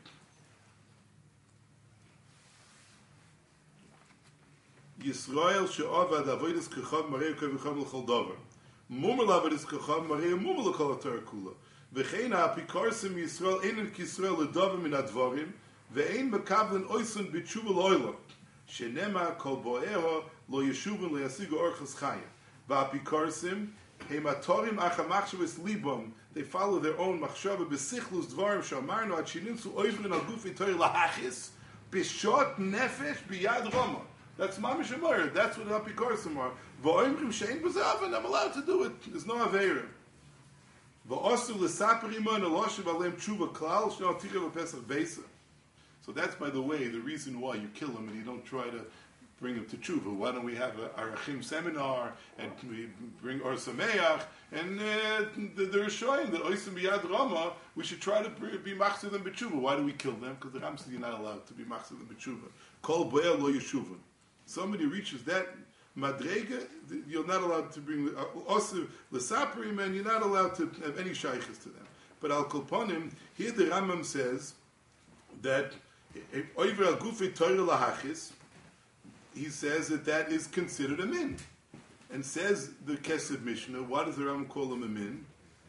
Yisrael she'ovad avodas kechav marei kevichav l'chol davar. Mumar l'avodas kechav marei mumar l'kol ha'torah kula. V'chein ha'apikarsim Yisrael einen k'Yisrael l'davar min ha'dvarim, ve'ein mekablen oisun b'tshuva l'oilam. She'nema kol bo'ero lo yeshuvin le'yasigu orchas chayim. Va'apikarsim hematorim achamachshavas libam. They follow their own machshava b'sichlus dvarim shamarnu ad shininsu oivrin al gufi toir lahachis b'shot nefesh b'yad rama. That's mamish amar. That's what apikarsim are. Va'oimrim shein b'zavan. I'm allowed to do it. There's no aveira. Va'osu l'saperima and aloshiv alem tshuva klal shno tikha v'pesach beisa. So that's, by the way, the reason why you kill him and you don't try to bring him to tshuva. Why don't we have a Arachim seminar and we bring Or Sameach and uh, they're showing that Oisim B'Yad Rama, we should try to be machzir them b'tshuva. Why do we kill them? Because the Ram says you're not allowed to be machzir them b'tshuva. Kol bo'el lo yeshuvah. Somebody reaches that madrega, you're not allowed to bring also l'saprim, and you're not allowed to have any shaykhs to them. But al kolponim, here the Rambam says that oiver al gufi Torah lahachis. He says that that is considered a min. And says the Kesef Mishnah, what does the Rambam call him a min?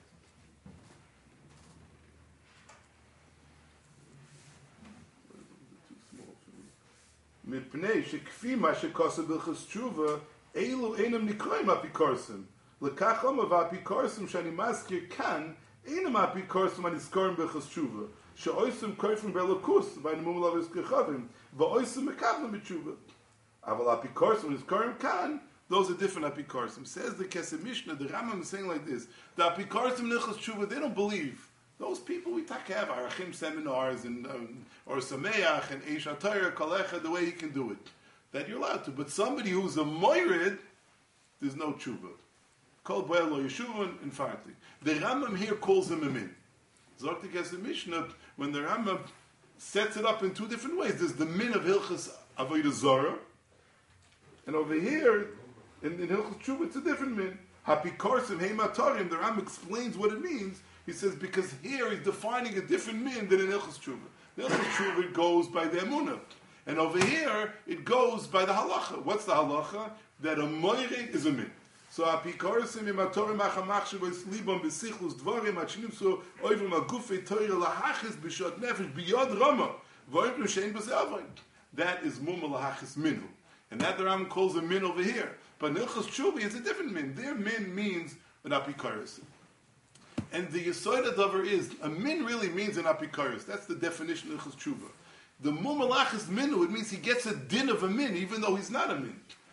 Mipnei shekfi ma shekosa b'chas tshuva eilu einam nikroim apikorsim. Lekachom av apikorsim shani maskir kan einam apikorsim aniskorim b'chas tshuva. She'oisim koifim belokus v'animum lavis kechavim v'oisim mekavim b'tshuva. Aval apikorsim is korim kan. Those are different apikorsim. Says the Kesef Mishnah, the Rambam is saying like this: the apikorsim nechas tshuva, they don't believe. Those people we talk have Arachim seminars and um, or Sameach and Eish HaTorah Kalecha, the way he can do it, that you're allowed to. But somebody who's a moirid, there's no tshuva. Kol bo'el lo yeshuvin, in fact. The Rambam here calls him a min. Zok the Kesef Mishnah, when the Rambam sets it up in two different ways. There's the min of Hilchas Avodah Zarah, and over here in, in Hilchas Tshuva it's a different min. Hapikorsim heimatorim. The Rambam explains what it means. He says, because here he's defining a different min than in Hilchas Tshuva. The Hilchas Tshuva goes by the Emunah. And over here, it goes by the halacha. What's the halacha? That a moired is a min. So, apikorasim imatorim achamachshav libam b'sichlus dvarim achinim so oivim agufei toira lahachis b'shot nefesh b'yod rama v'oivim shein b'se'avayin. That is mum lahachis minu. And that the Ram calls a min over here. But in Hilchas Tshuva, it's a different min. Their min means an apikorasim. And the Yesoid Davar is, a min really means an apikaris. That's the definition of Chas Tshuva. The mumalach is minu, it means he gets a din of a min, even though he's not a min.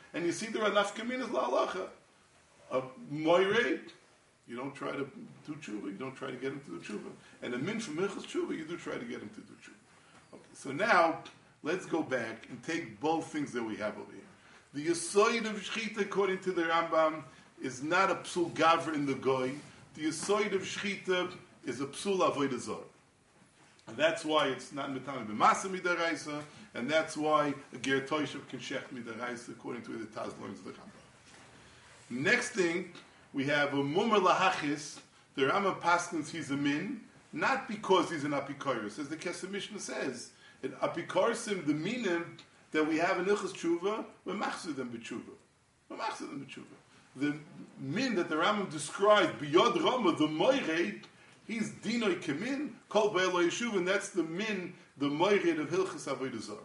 And you see there are nafkamin is la halacha. A moire, you don't try to do tshuva, you don't try to get him to do tshuva. And a min from Minchas tshuva, you do try to get him to do tshuva. Okay, so now, let's go back and take both things that we have over here. The Yesoid of Shechita, according to the Rambam, is not a psul gavra in the goy. The Yesoid of Shechita is a psul avodah zarah. And that's why it's not Mitami b'masa midaraisa, and that's why a ger toishav can shecht midaraisa, according to the Taz learns the Rambam. Next thing, we have a mumar lahachis. The Rambam paskins he's a min, not because he's an apikoros, as the Kesef Mishnah says. In apikorosim, the minim that we have in Ilchas Tshuva, we're machzir them b'tshuva. We're machzir them b'tshuva. The min that the Rambam describes, biyod Rama, the moired, he's dinoi kemin, kol be'elo yeshuv, and that's the min, the moired of Hilchas Avodah Zarah.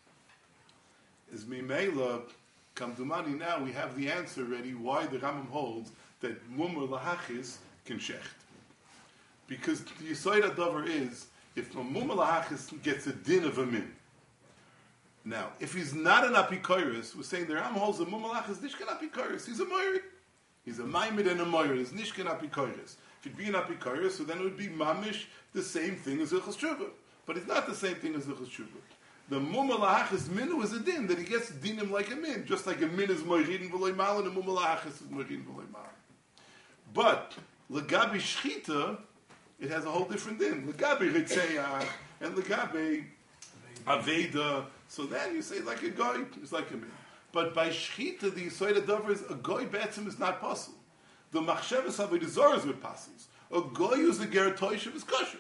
Is mimela, kamdumani, now we have the answer ready why the Rambam holds that mumar lahachis can shecht. Because the Yisod HaDavar is, if a mumar lahachis gets a din of a min. Now, if he's not an apikoros, we're saying the Rambam holds a mumar lahachis, nishkan apikoros, he's a moired. He's a maimid and a moired, he's nishkan apikoros. If he'd be an apikoros, so then it would be mamish the same thing as Ilchas Tshuva. But it's not the same thing as Ilchas Tshuva. The mumar lahachis minu is a din, that he gets dinim like a min, just like a min is moirin v'loy mal, and a mumar lahachis is moirin v'loy mal. But, legabi shchita, it has a whole different din. Legabi ritzeach, and legabi aveda. So then you say like a goy, it's like a min. But by shchita, the Yisod HaDavar is a goy betzim is not possible. The machshavas avodah zarah is with passes. A goy who's a ger toishav is kosher.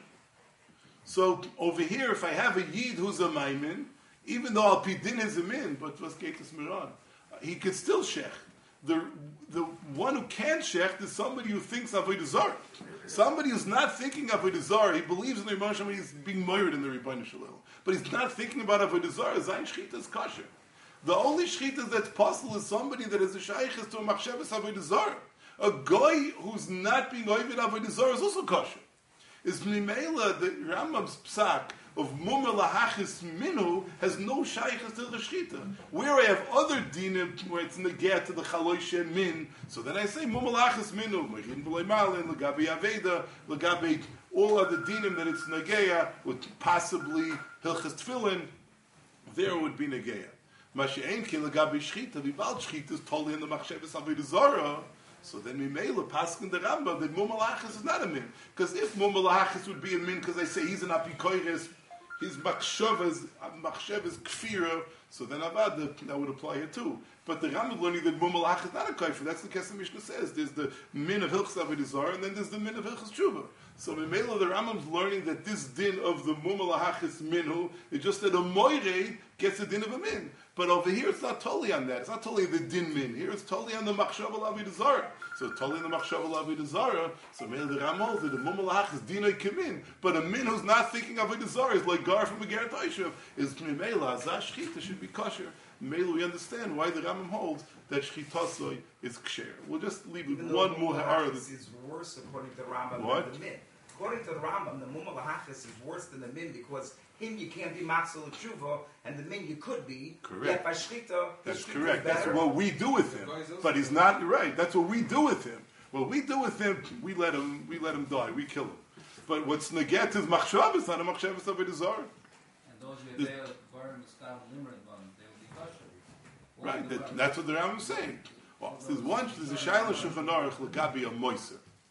So over here, if I have a yid who's a maimin, even though al pidin is a min, but was ketus miran, he could still shech. The the one who can't shech is somebody who thinks avodah zarah. Somebody who's not thinking avodah zarah, he believes in the Rebbeinu Shalom, he's being murdered in the Rebbeinu Shalom, but he's not thinking about avodah zarah. Zayin shchita is kosher. The only shchita that's possible is somebody that is a shaykhis to a machshavas avodah zarah. A guy who's not being oived avodah zarah is also kosher. Is mimela the Rambam's psak of mumar lahachis minu has no shaykhis to the shchita. Where I have other dinim where it's negat to the chaloy shen min, so then I say mumar lahachis minu mechin v'loy malin legabi aveda legabi all other dinim that it's negeya with possibly hilchas tefillin. There would be negeya. Mashi'en ki legabi shchita v'bal shchita is totally in the machshavas avodah zarah. So then we may paskin the Rambam that mumar lahachis is not a min. Because if mumar lahachis would be a min, because they say he's an apikoires, his machshavas machshavas kfira, so then avad that would apply here too. But the Rambam learning that mumar lahachis is not a kaifer. That's the Kesef Mishnah says. There's the min of hilchas avodah zarah, and then there's the min of hilchas tshuva. So Mimela, the Rambam's learning that this din of the mumar lahachis minhu is just that a moirei gets a din of a min. But over here, it's not totally on that. It's not totally the din min. Here, it's totally on the machshav avodah zarah. So totally on the machshav avodah zarah. So Mimela, the Rambam holds that the mumar lahachis dinoi kemin. But a min who's not thinking avodah zarah is like gar from a ger toishav. Is Mimela azah shchita should be kosher. Mimela, we understand why the Rambam holds that shchitasoi is ksher. We'll just leave it one more ha'ara. This is worse according to the Rambam What? than the min. According to the Rambam, the mumar lahachis is worse than the min because him you can't be matzal tshuva, and the min you could be. Correct. Yet by shchita, That's shchita correct. is That's better. what we do with him. But he's not right. That's what we do with him. What we do with him, we let him, we let him die. We kill him. But what's negat is machshav. It's not a machshav. It's avodah zarah. And those who are there, burn the staff limerick one, they will be kosher. Right. That, that's what the Rambam is saying. Well, there's one. There's a shayla shulchan aruch legabi a moiser.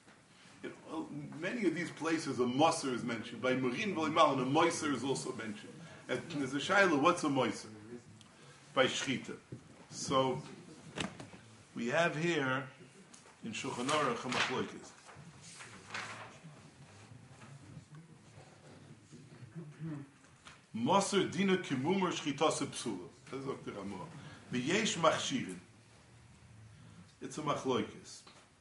You know, many of these places, a moser is mentioned. By Marin V'Limal, and a moiser is also mentioned. And there's a shayla, what's a moiser? By shchita. So, we have here, in Shulchan Aruch, a machlokes. Moser dina kimumar shchitase psula. That's what the Ramah. V'yesh machshirin. It's a machlokes.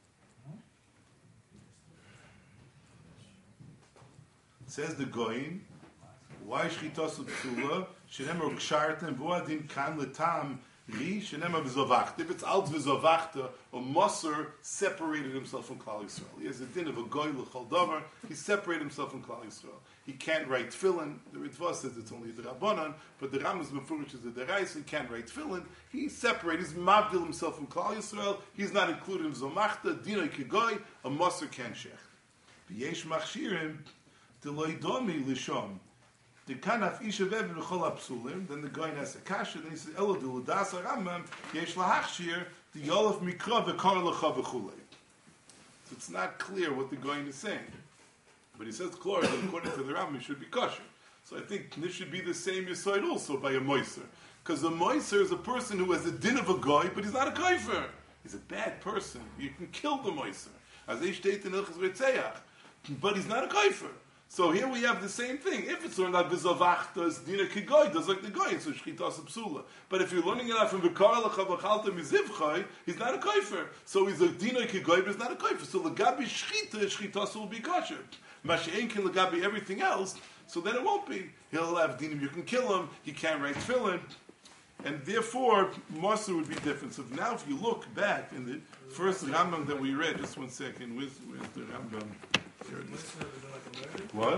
Says the Goyin, why shchitas psula? Shenemer ksharten v'adin kan letam Ri shenema v'zovachte. If it's alt v'zovachte, a Moser separated himself from Klal Yisrael. He has a din of a goy l'chol davar. He separated himself from Klal Yisrael. He can't write tefillin. The Ritva says it's only the Rabbanan, but the Rambam is mefurish is the Derais. He can't write tefillin. He separated. He's mavdil himself from Klal Yisrael. He's not included in zomachta. Dina kegoy. A Moser can't shech. V'yesh machshirim deloi domi lishom. The kanaf ishavev v'chol apsulim. Then the guy has a kasha. Then he says elo diludas Rambam yesh lahachshir the yolaf mikra v'kar lecha v'chulei. So it's not clear what the guy is saying. But he says chlor that according to the Rambam it should be kosher. So I think this should be the same yisoid also by a moiser. Because a moiser is a person who has a din of a goy, but he's not a kaifer. He's a bad person. You can kill the moiser. As they state in Ilchas Retzeach. But he's not a kaifer. So here we have the same thing. If it's learned out v'zavachtas, dina kigoy, does like the goy, it's a shchitas psula. But if you're learning it out from v'kar lecha v'chalta mizivchai, he's not a kaifer. So he's a dina kigoy, but he's not a kaifer. So legabi shchita, shchitas will be kosher. Mashiach can legabi everything else, so then it won't be. He'll have dinim, you can kill him, he can't write tefillin, and therefore, Moser would be different. So now if you look back in the first Rambam that we read, just one second, where's, where's the Rambam? Here it is. What?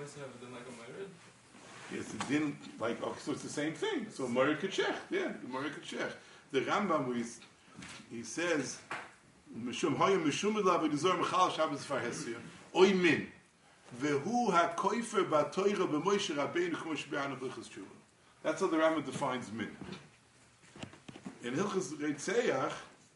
Yes, it didn't, like, okay, so it's the same thing. So Mori Kachech, yeah, the Mori Kachech. The Rambam, he, he says, Mishum Hoyim Mishum Elav Yizor Mechal Shabbos Farhesia, Oy Min. Vehu HaKoifer BaToira BeMoshe Rabbeinu Chmo Shbe'anu B'Chas Tshuva. That's how the Rambam defines Min. In Hilchas Reitzeach,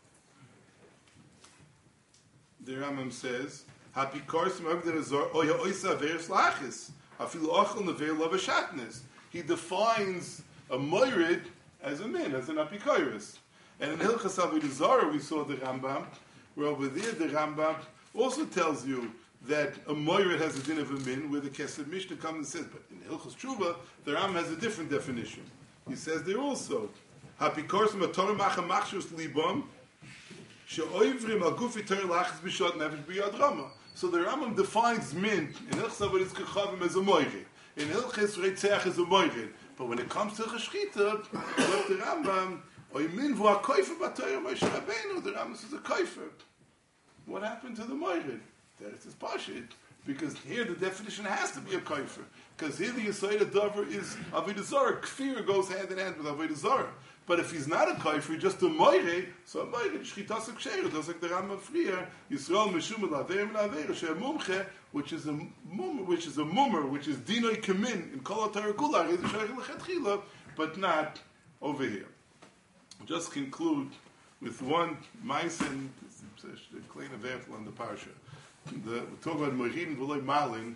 the Rambam says, Hapikorsim Avdei Azor Oya Oisa Ve'ers Lachis Afilu Ochel Neveil Lo V'Shatnes. He defines a moirid as a min, as an apikoris. And in Hilchas Avodah Zarah we saw the Rambam, where over there the Rambam also tells you that a moirid has a din of a min, where the Kesef Mishnah comes and says, but in Hilchas Tshuva, the Rambam has a different definition. He says there also, Hapikorsim Atorah Macha Machshus Libam She'oivrim Agufi Torah Lachis B'Shot Nefesh B'Yad Rama. So the Rambam defines min in Hilchas Avodas Kechavim as a moirid, in Hilchas Reitzeach as a moirid. But when it comes to Chashchita, what the Rambam, oy min v'ha koifer b'Torah Moshe Rabbeinu, the Rambam says a koifer. What happened to the moirid? There it is pashit, because here the definition has to be a koifer. Because here the Yisrael Dover is Avodah Zarah. Kfir goes hand in hand with Avodah Zarah. But if he's not a koifer, just a moirid, so a moirid, shchitas k'sheir, just like the Rambam Frier, Yisrael mishum l'aveirim l'aveirim, she'er mumche, which is a mum, which is a mummer, which is dinoi kemin in kol ha'torah kula, is a sheikh l'chetchila, but not over here. Just conclude with one ma'asen, the kleine wertel on the parsha. The we talk about moirin v'loy malin.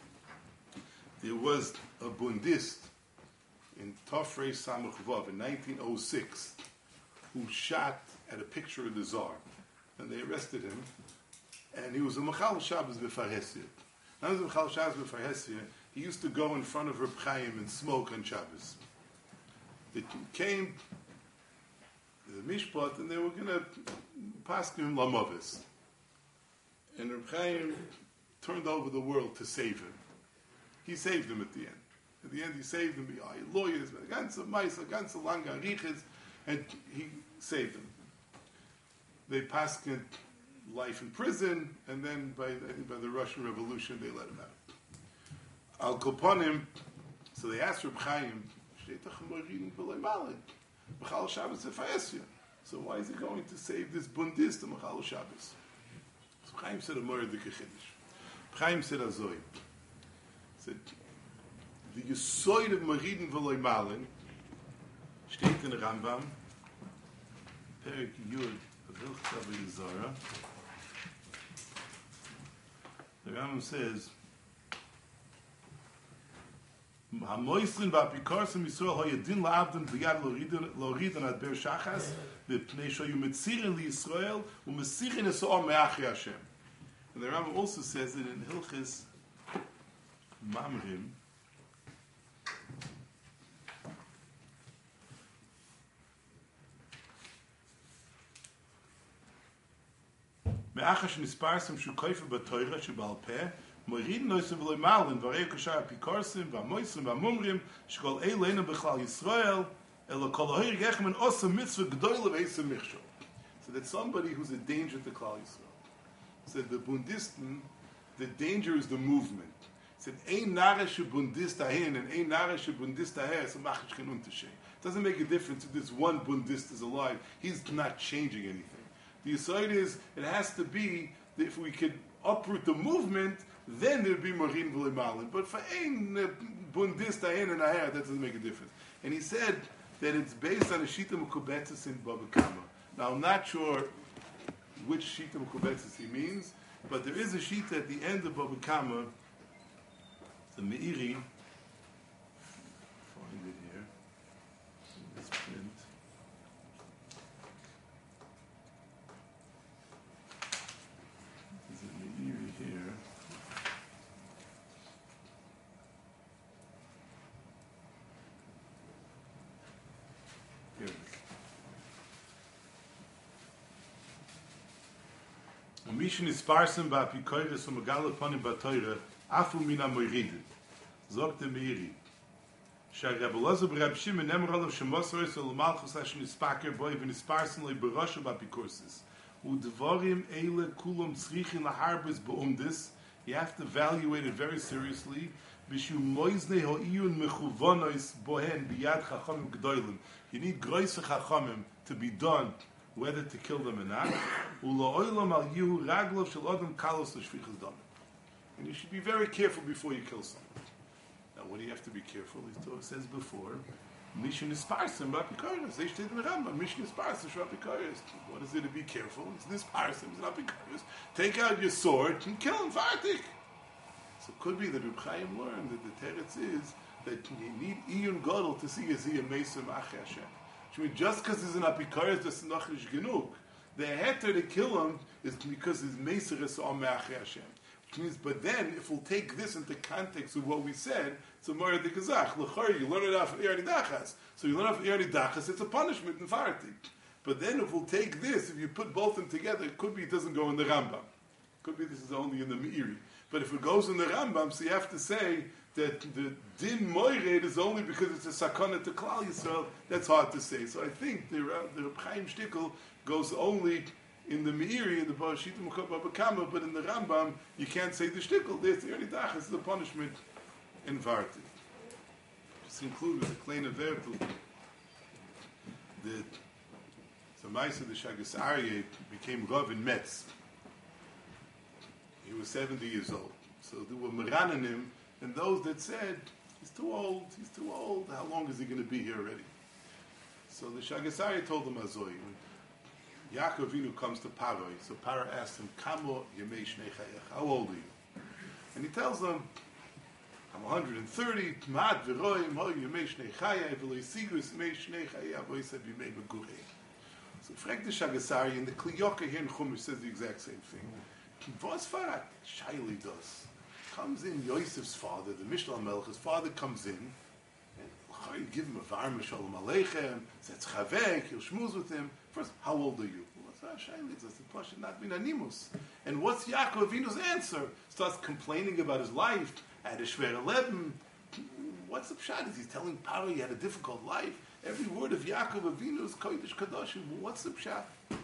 There was a bundist in Tofrei Samach Vav in nineteen oh six, who shot at a picture of the Tsar, and they arrested him, and he was a Mechal Shabbos B'Farhesia. Now, as a Mechal Shabbos B'Farhesia, he used to go in front of Reb Chaim and smoke on Shabbos. They came to the Mishpat, and they were going to pass him Lamovis. And Reb Chaim turned over the world to save him. He saved him at the end. At the end, he saved him. He hired lawyers, a ganze Meis, a ganze lange Ariches, and he saved him. They passed him life in prison, and then by, I think by the Russian Revolution, they let him out. Al Koponim, so they asked Reb Chaim, so why is he going to save this bundist, the Mechal Shabbos? So Chaim said a Morid Kechiddish. Chaim said Azoy. Said, the Yisoid of Moridin V'loy Malin steht in the Rambam, Perik Yud of Hilchas Avodah Zarah. The Rambam says, Hamoislin v'apikorsim Yisrael hoyedin la'avdin v'yad lo'ridin ad ber shachas v'pnei shoyu metzirin liYisrael u'metzirin esa'or me'achri Hashem. And the Rambam also says it in Hilchas Mamrim, Me'achash nisparsim shu koifer b'toira shebal peh moirin noisem v'loy malin v'arei kashar apikorsim v'amoisim v'amumrim shkol eileinu b'chlal Yisrael Elo kol ha'hir yechem and osa mitzvah g'doyle v'esa michshol. So that somebody who's a danger to Klal Yisrael. Said the Bundisten, the danger is the movement. Said ein narish bundist ahin and ein narish bundist aher so machish ken unterschied. Doesn't make a difference if this one bundist is alive. He's not changing anything. The aside is it has to be that if we could uproot the movement, then there'd be morin v'lemalin. But for ein bundist ahin and aher, that doesn't make a difference. And he said that it's based on a shita mukubetzis in Baba Kama. Now I'm not sure which shita mukubetzis he means, but there is a shita at the end of Baba Kama. The Meiri, find it here, in this print. There's a Meiri here. Here it is. A mission is sparsen by Pikoiris from Megala Panim Batoira. Afu mina moiridin. Sagt der Meiri. Shar Rebbe Lozo b'Reb Shimon nemer olav shemosar esel malchus ashen ispaker boi v'nisparsen loi b'rosha b'apikursis. Udvarim eile kulam tzrichin laharbis be'umdis. You have to evaluate it very seriously. Bishu moizne ho'iyun mechuvonois bohen biyad chachamim g'doilim. You need groise chachamim to be done whether to kill them or not. Ulo oilam al yihu raglov shel odom kalos l'shvichas damim. And you should be very careful before you kill someone. Now, what do you have to be careful? It says before, Mishin is parsim, Rapikoris. They state in the Rambam, Mishin is parsim, Rapikoris. What is it to be careful? It's this parsim, it's Rapikoris. Take out your sword and kill him, Fartik. So it could be that Reb Chaim learned that the teretz is that you need Iyun Godel to see is he a Mesa Machi Hashem. Which means just because he's an Apikoris, that's not Genug. The heter to kill him is because his Mesa is on Machi Hashem. Which means, but then, if we'll take this into context of what we said, it's a Mora de Kazach. L'chari, you learn it off of Iyari Dachas. So you learn off of Iyari Dachas, it's a punishment in Farti. But then, if we'll take this, if you put both of them together, it could be it doesn't go in the Rambam. Could be this is only in the Meiri. But if it goes in the Rambam, so you have to say that the Din Moired is only because it's a Sakana to Klal Yisrael. That's hard to say. So I think the, the Reb Chaim Shtickle goes only in the Meiri, in the Barashita Mukha Kama, but in the Rambam, you can't say the shtickle. There's the early dachas, the punishment in Varti. Just include with the Klein of Vertel that the Maisa the Shagas Aryeh became Rav in Metz. He was seventy years old. So there were Meranim and those that said, he's too old, he's too old, how long is he going to be here already? So the Shagas Aryeh told him Azoi. Yaakov Avinu comes to Paroi, so Paroi asks him, Kamo Yemei Shnei Chayech, how old are you? And he tells them, I'm one hundred thirty, Mad V'roim, Ho Yemei Shnei Chayech, V'lo Yisigus Yemei Shnei Chayech, Avo Yisab Yemei Begurei. So Frank the Shagasari, and the Kliyoka here in Chumash says the exact same thing. Vos Farat, Shaili does. Comes in Yosef's father, the Mishnah Melch's father comes in, and give him a varma shalom aleichem, says chavek, he'll shmooze with him. First, how old are you? What's that? Shaili does the Pasha not bin animus. And what's Yaakov Avinu's answer? Starts complaining about his life. I had a shver eleven. What's the pshat? Is he telling Paro he had a difficult life? Every word of Yaakov Avinu is kodesh kadoshim. What's the pshat?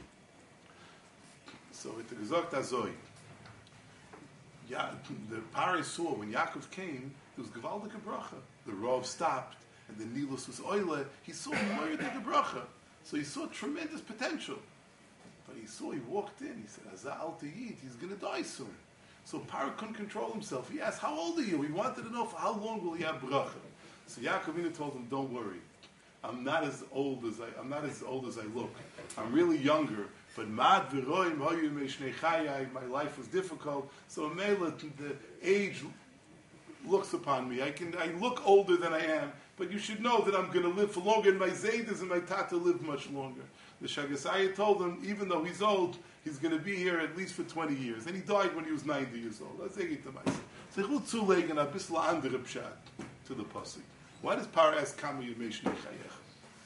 So it gesagt azoi. Yeah, the Paro saw when Yaakov came, there was gewaldige bracha. The Rav stopped, and the Nilus was oile. He saw more than the bracha. So he saw tremendous potential. But he saw, he walked in, he said, Azah al Tiyid, he's going to die soon. So Paro couldn't control himself. He asked, how old are you? He wanted to know for how long will he have bracha. So Yaakov Avinu told him, don't worry. I'm not as old as I I'm not as old as I look. I'm really younger. But mad v'roim hoyu meishnei chayai, my life was difficult. So Mela, the age looks upon me. I can I look older than I am, but you should know that I'm going to live for longer. And my Zaydas and my Tata live much longer. The Shagasaya told him, even though he's old, he's going to be here at least for twenty years. And he died when he was ninety years old. Let's take it to myself. So zulegen a bisla andere pshat to the pasuk. Why does Parah ask Kama Yemei Shnei Chayech?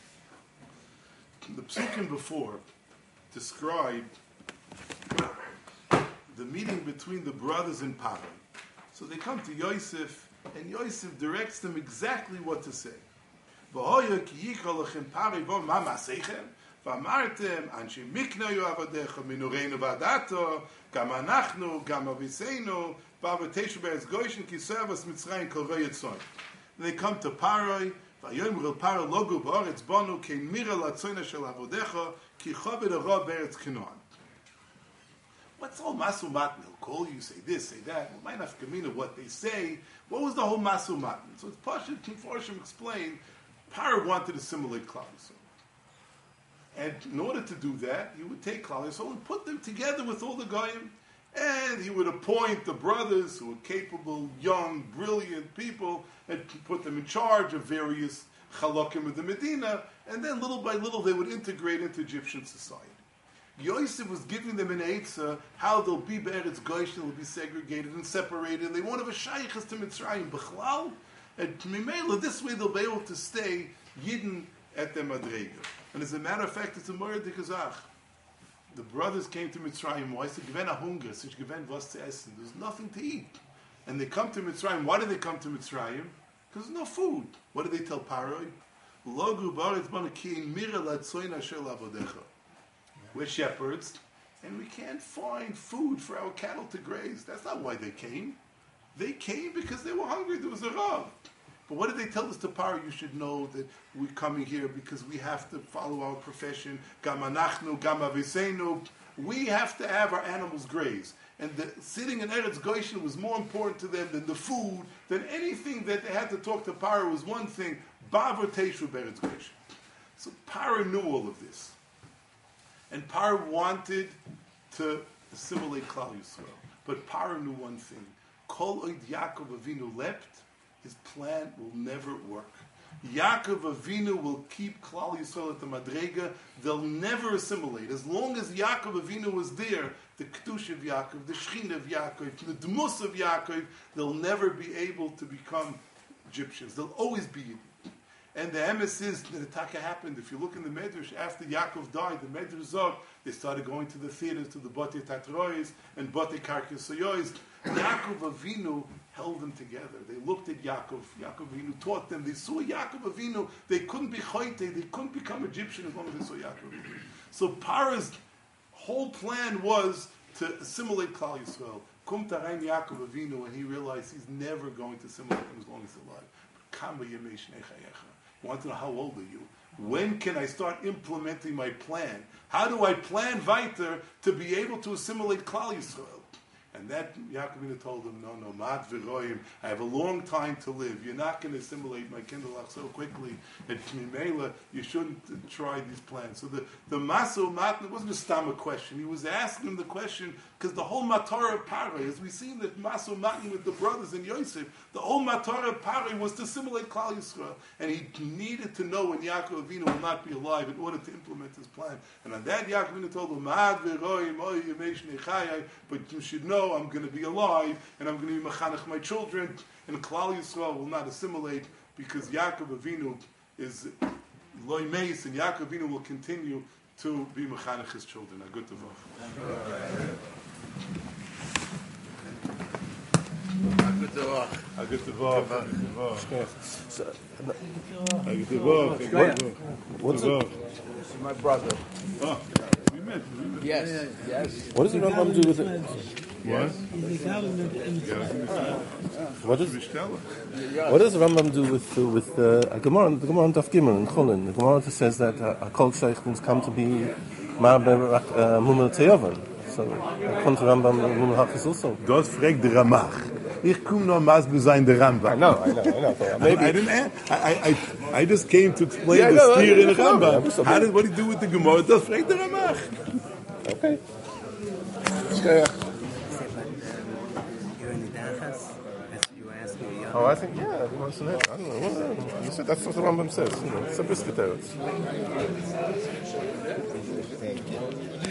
The psukim before describe the meeting between the brothers in Parah. So they come to Yosef, and Yosef directs them exactly what to say. V'hoya ki yikol lechem pari vo ma masechem. V'amartem anshi mikna yu avadecha minureinu v'adato gam anachnu gam aviseinu v'avateshu be'ez goyshin ki servus mitzrayim kol royetzoin. They come to Paroi. Vayomru Paro logu ba'aretz banu kein mira latzoina shel avodecha ki chaved hara be'eretz Canaan. What's all masu matan? He'll call you, say this, say that. Well, might not mean what they say. What was the whole masu matan? So it's Pashut Mepharshim explained. Paro wanted to assimilate Klal Yisrael, and in order to do that, he would take Klal Yisrael and put them together with all the goyim, and he would appoint the brothers who were capable, young, brilliant people, and put them in charge of various chalakim of the Medina, and then little by little they would integrate into Egyptian society. Yosef was giving them an eitzah how they'll be be'eretz Goshen, they'll be segregated and separated, and they won't have a shaykhas to Mitzrayim b'chlal, and Mimela, this way they'll be able to stay Yidden at their Madrega. And as a matter of fact, it's a Moed Kazach. The brothers came to Mitzrayim, why? They given a hunger, such given was to essen. There's nothing to eat. And they come to Mitzrayim. Why do they come to Mitzrayim? Because there's no food. What do they tell Paroi? Logu baretz banu ki mira latzoina shel avodecha. We're shepherds, and we can't find food for our cattle to graze. That's not why they came. They came because they were hungry. There was a rav. But what did they tell us to Paro? You should know that we're coming here because we have to follow our profession. Gam anachnu, gam aviseinu. We have to have our animals graze. And the, sitting in Eretz Goshen was more important to them than the food, than anything that they had to talk to Paro was one thing. Bavar teishu be'Eretz Goshen. So Paro knew all of this. And Paro wanted to assimilate Klal Yisrael. But Paro knew one thing. Kol oid Yaakov Avinu lept, his plan will never work. Yaakov Avinu will keep Klal Yisrael at the Madrega. They'll never assimilate. As long as Yaakov Avinu was there, the Kedush of Yaakov, the Shechina of Yaakov, the Dmus of Yaakov, they'll never be able to become Egyptians. They'll always be Yidden. And the emes is that the taka happened. If you look in the Medrash, after Yaakov died, the Medrash Zog, they started going to the theaters, to the Bate Tatrois and Bate Karkasoyois. Yaakov Avinu held them together. They looked at Yaakov. Yaakov Avinu taught them. They saw Yaakov Avinu. They couldn't be Choite. They couldn't become Egyptian as long as they saw Yaakov Avinu. So Paro's whole plan was to assimilate Klal Yisrael. Kum Taraim Yaakov Avinu, and he realized he's never going to assimilate them as long as he's alive. Kama Yemei Shnei Chayecha. I want to know, how old are you? When can I start implementing my plan? How do I plan weiter to be able to assimilate Klal Yisrael? And that Yaakov told him, no, no, mat v'roim, I have a long time to live. You're not going to assimilate my kindlach so quickly. And Mimela, you shouldn't try these plans. So the, the maso mat, it wasn't just a question. He was asking him the question because the whole matar of Pari, as we see in the maso matin with the brothers and Yosef, the whole matar of Pari was to assimilate Klal Yisrael. And he needed to know when Yaakov Avinu will not be alive in order to implement his plan. And on that, Yaakov Avinu told him, mat v'roim, oy yemesh nechayai, but you should know I'm going to be alive, and I'm going to be mechanech my children, and Klal Yisrael will not assimilate because Yaakov Avinu is loy meis, and Yaakov Avinu will continue to be mechanech his children. A good tevach. A good tevach. A good tevach. What's it? My brother. Oh, we met. We met. Yes, yes. What does the Rambam do with it? What? What does what does the Rambam do with uh, with uh, a Gemara? The Gemara on Daf Gimel in Cholin. The Gemara says that uh, a kol sheichus come to be ma'ber mumel teyovan. So kommt Rambam mumel hafis also. Das fragt der Ramach. Ich komme noch mal zu sein der Rambam. I know, I know, I know. Maybe I didn't. I, I, I just came to explain Yeah, the no, steer no, in the no, no, Rambam. no, How did what do you do with the Gemara? Das fragt der Ramach. okay. Oh, I think, yeah, he wants to know. I don't know. Well, you said that's what the Rambam says. You know, it's a brisket.